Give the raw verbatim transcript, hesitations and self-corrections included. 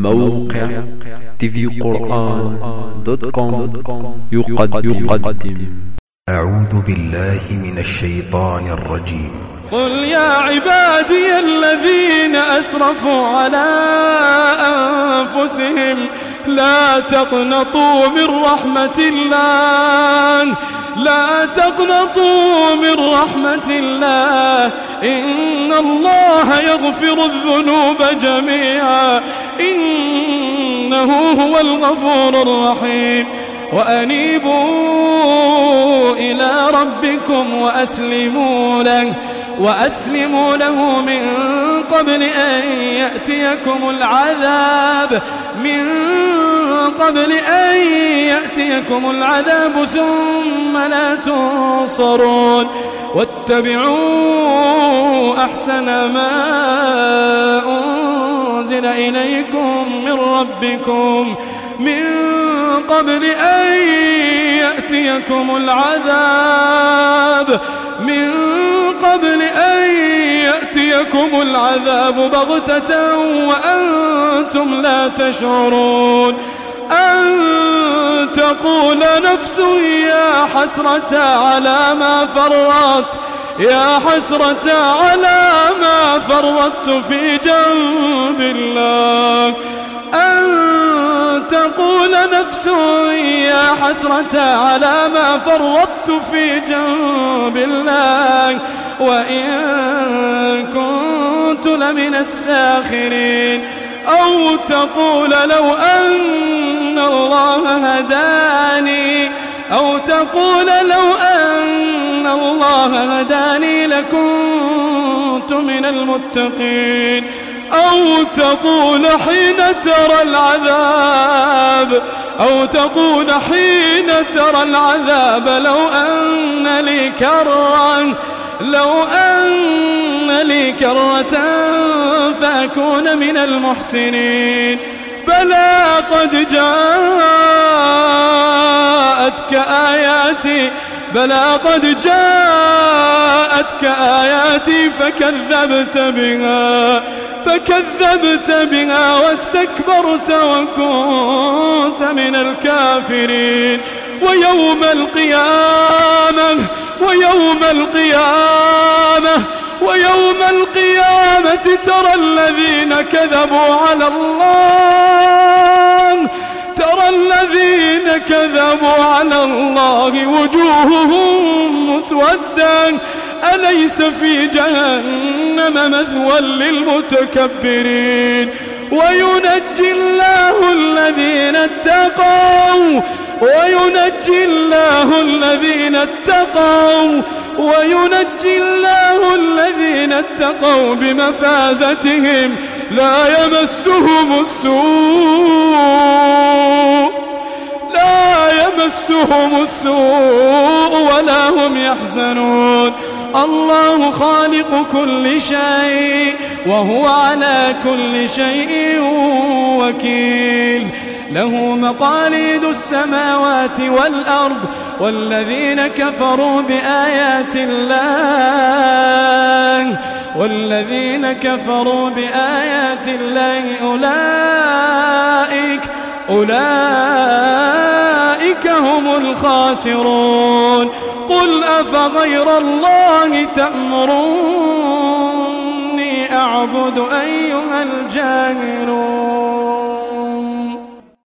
موقع تي في قرآن دوت كوم يقدم. أعوذ بالله من الشيطان الرجيم. قل يا عبادي الذين أسرفوا على أنفسهم لا تقنطوا من رحمة الله لا تقنطوا من رحمة الله إن الله يغفر الذنوب جميعا إنه هو الغفور الرحيم. وأنيبوا إلى ربكم وأسلموا له وأسلموا له من قبل أن يأتيكم العذاب من قبل أن يأتيكم العذاب ثم لا تنصرون. واتبعوا أحسن ما أنزل إليكم من ربكم من قبل أن يأتيكم العذاب من قبل أن يأتيكم العذاب بغتة وأنتم لا تشعرون. أن تقول نفس يا حسرة على ما فرطت يا حسرة على ما فرطت في جنب الله. أن تقول نفس يا حسرة على ما فرطت في جنب الله وإن كنت لمن الساخرين. أو تقول لو أن الله هداني أو تقول لو أن الله هداني لكنت من المتقين. أو تقول حين ترى العذاب أو تقول حين ترى العذاب لو أن لي كرة لو أن لي كرة فأكون من المحسنين. بلى قد جاءتك آياتي بلى قد جاءتك آياتي فكذبت بها فكذبت بها واستكبرت وكنت من الكافرين. ويوم القيامة ويوم القيامة ويوم القيامة ترى الذين كذبوا على الله ترى الذين كذبوا على الله وجوههم مسودة أليس في جهنم مثوى للمتكبرين. وينجي الله الذين اتقوا وينجي الله الذين اتقوا وينجي الله الذين اتقوا بمفازتهم لا يمسهم السوء لا يمسهم السوء ولا هم يحزنون. الله خالق كل شيء وهو على كل شيء وكيل. له مقاليد السماوات والأرض والذين كفروا بآيات الله والذين كفروا بآيات الله أولئك أولئك هم الخاسرون. قل أفغير الله تأمروني أعبد أيها الجاهلون.